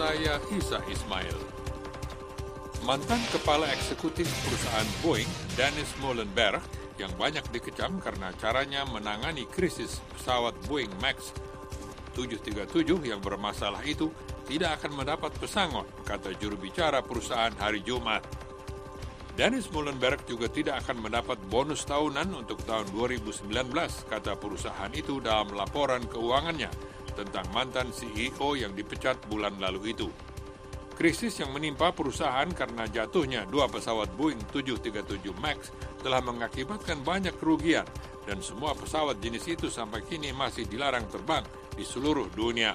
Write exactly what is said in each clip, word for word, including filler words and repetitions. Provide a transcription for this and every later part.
saya Isa Ismail. Mantan kepala eksekutif perusahaan Boeing, Dennis Muilenburg, yang banyak dikecam karena caranya menangani krisis pesawat Boeing Max tujuh tiga tujuh yang bermasalah itu, tidak akan mendapat pesangon, kata juru bicara perusahaan hari Jumat. Dennis Muilenburg juga tidak akan mendapat bonus tahunan untuk tahun dua ribu sembilan belas, kata perusahaan itu dalam laporan keuangannya tentang mantan C E O yang dipecat bulan lalu itu. Krisis yang menimpa perusahaan karena jatuhnya dua pesawat Boeing tujuh tiga tujuh Max telah mengakibatkan banyak kerugian dan semua pesawat jenis itu sampai kini masih dilarang terbang di seluruh dunia.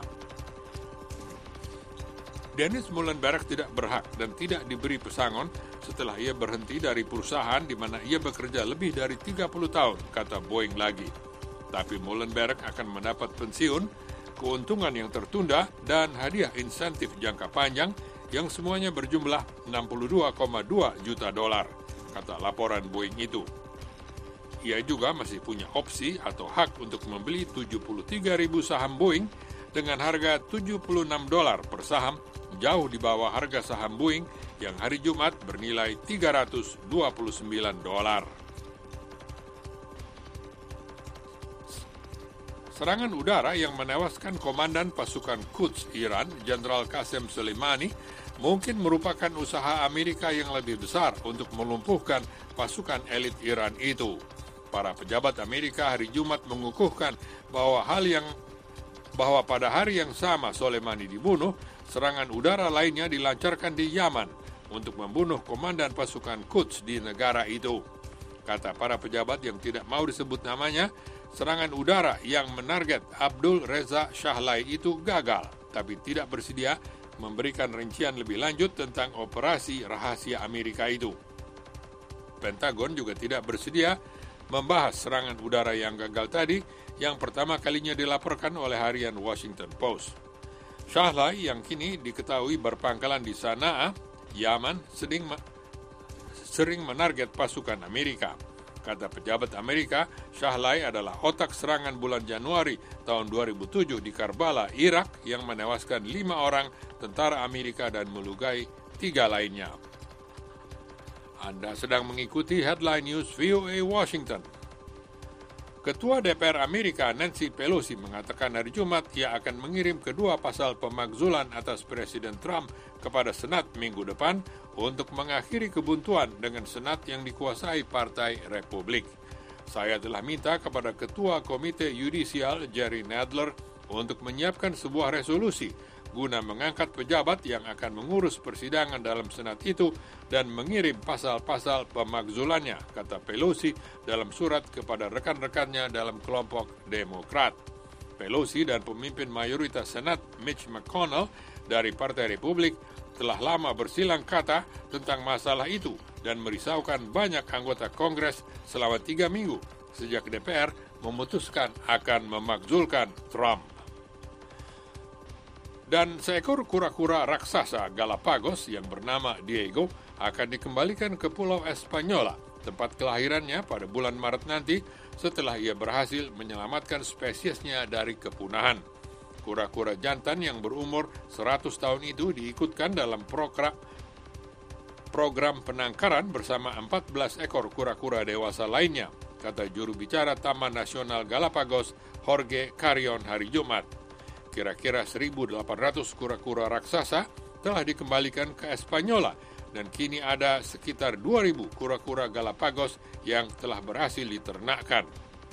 Dennis Muilenburg tidak berhak dan tidak diberi pesangon setelah ia berhenti dari perusahaan di mana ia bekerja lebih dari tiga puluh tahun, kata Boeing lagi. Tapi Muilenburg akan mendapat pensiun, keuntungan yang tertunda, dan hadiah insentif jangka panjang yang semuanya berjumlah enam puluh dua koma dua juta dolar, kata laporan Boeing itu. Ia juga masih punya opsi atau hak untuk membeli tujuh puluh tiga ribu saham Boeing dengan harga tujuh puluh enam dolar per saham, jauh di bawah harga saham Boeing yang hari Jumat bernilai tiga ratus dua puluh sembilan dolar. Serangan udara yang menewaskan komandan pasukan Quds Iran, Jenderal Qasem Soleimani, mungkin merupakan usaha Amerika yang lebih besar untuk melumpuhkan pasukan elit Iran itu. Para pejabat Amerika hari Jumat mengukuhkan bahwa hal yang bahwa pada hari yang sama Soleimani dibunuh, serangan udara lainnya dilancarkan di Yaman untuk membunuh komandan pasukan Quds di negara itu. Kata para pejabat yang tidak mau disebut namanya, serangan udara yang menarget Abdul Reza Shahlai itu gagal, tapi tidak bersedia memberikan rincian lebih lanjut tentang operasi rahasia Amerika itu. Pentagon juga tidak bersedia membahas serangan udara yang gagal tadi, yang pertama kalinya dilaporkan oleh harian Washington Post. Shahlai yang kini diketahui berpangkalan di Sanaa, Yaman, sering, sering menarget pasukan Amerika. Kata pejabat Amerika, Shahlai adalah otak serangan bulan Januari tahun dua ribu tujuh di Karbala, Irak, yang menewaskan lima orang tentara Amerika dan melukai tiga lainnya. Anda sedang mengikuti Headline News V O A Washington. Ketua D P R Amerika Nancy Pelosi mengatakan hari Jumat ia akan mengirim kedua pasal pemakzulan atas Presiden Trump kepada Senat minggu depan untuk mengakhiri kebuntuan dengan Senat yang dikuasai Partai Republik. Saya telah minta kepada Ketua Komite Yudisial Jerry Nadler untuk menyiapkan sebuah resolusi guna mengangkat pejabat yang akan mengurus persidangan dalam Senat itu dan mengirim pasal-pasal pemakzulannya, kata Pelosi dalam surat kepada rekan-rekannya dalam kelompok Demokrat. Pelosi dan pemimpin mayoritas Senat Mitch McConnell dari Partai Republik telah lama bersilang kata tentang masalah itu dan merisaukan banyak anggota Kongres selama tiga minggu sejak D P R memutuskan akan memakzulkan Trump. Dan seekor kura-kura raksasa Galapagos yang bernama Diego akan dikembalikan ke Pulau Espanyola, tempat kelahirannya pada bulan Maret nanti setelah ia berhasil menyelamatkan spesiesnya dari kepunahan. Kura-kura jantan yang berumur seratus tahun itu diikutkan dalam program, program penangkaran bersama empat belas ekor kura-kura dewasa lainnya, kata juru bicara Taman Nasional Galapagos Jorge Carrion hari Jumat. Kira-kira seribu delapan ratus kura-kura raksasa telah dikembalikan ke Espanyola dan kini ada sekitar dua ribu kura-kura Galapagos yang telah berhasil diternakkan.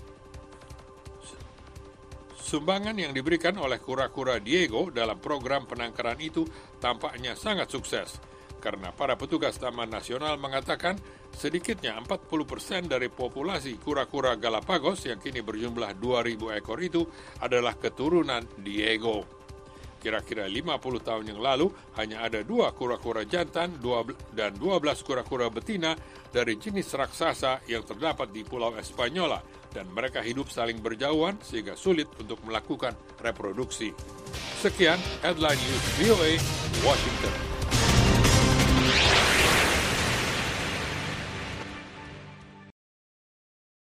Sumbangan yang diberikan oleh kura-kura Diego dalam program penangkaran itu tampaknya sangat sukses, karena para petugas Taman Nasional mengatakan sedikitnya empat puluh persen dari populasi kura-kura Galapagos yang kini berjumlah dua ribu ekor itu adalah keturunan Diego. Kira-kira lima puluh tahun yang lalu hanya ada dua kura-kura jantan dan dua belas kura-kura betina dari jenis raksasa yang terdapat di Pulau Espanyola, dan mereka hidup saling berjauhan sehingga sulit untuk melakukan reproduksi. Sekian Headline News V O A Washington.